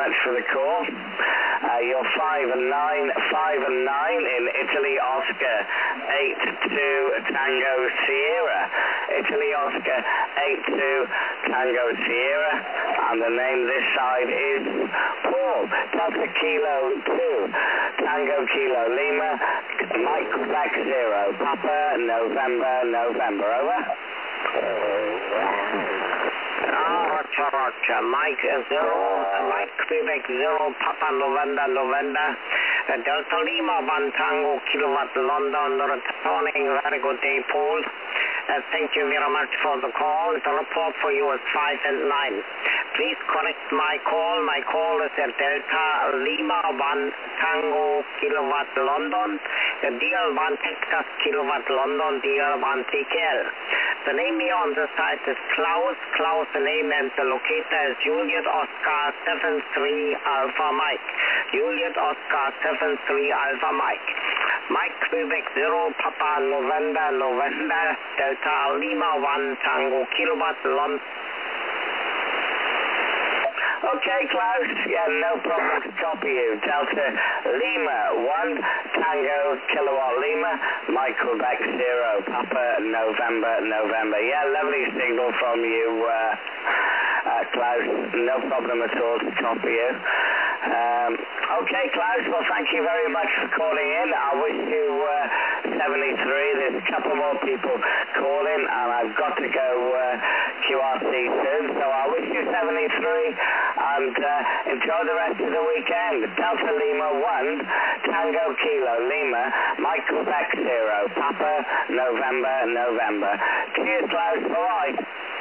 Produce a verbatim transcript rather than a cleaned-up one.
much for the call. Uh, you're five and nine, five and nine in Italy, Oscar, eight two Tango Sierra. Italy, Oscar, eight two Tango Sierra. And the name this side is Paul. Delta Kilo two, Tango Kilo Lima, Mike Quebec zero, Papa November November. Over. Ah, Roger, Roger. Mike zero, Mike Quebec zero, Papa November November. Uh, Delta Lima one Tango Kilowatt London returning. Very good day, Paul. Uh, thank you very much for the call. The report for you is five and nine. Please correct my call. My call is at Delta Lima one Tango Kilowatt London. The D L one Texas Kilowatt London, D L one T K L. The name here on the site is Klaus. Klaus, the name and the locator is Juliet Oscar seven three Alpha Mike. Juliet Oscar seven three Alpha Mike. Mike Quebec zero, Papa November November, Delta Lima one Tango Kilowatt London. Okay, Klaus. Yeah, no problem to copy you. Delta Lima one Tango Kilowatt Lima, Mike Quebec zero, Papa November November. Yeah, lovely signal from you, uh, uh, Klaus. No problem at all to copy you. Um, okay, Klaus, well, thank you very much for calling in. I wish you uh, seventy-three. There's a couple more people calling, and I've got to go uh, Q R C soon, so I wish you seventy-three, and uh, enjoy the rest of the weekend. Delta Lima one, Tango Kilo Lima, Mike Quebec zero, Papa November November. Cheers, Klaus. Bye.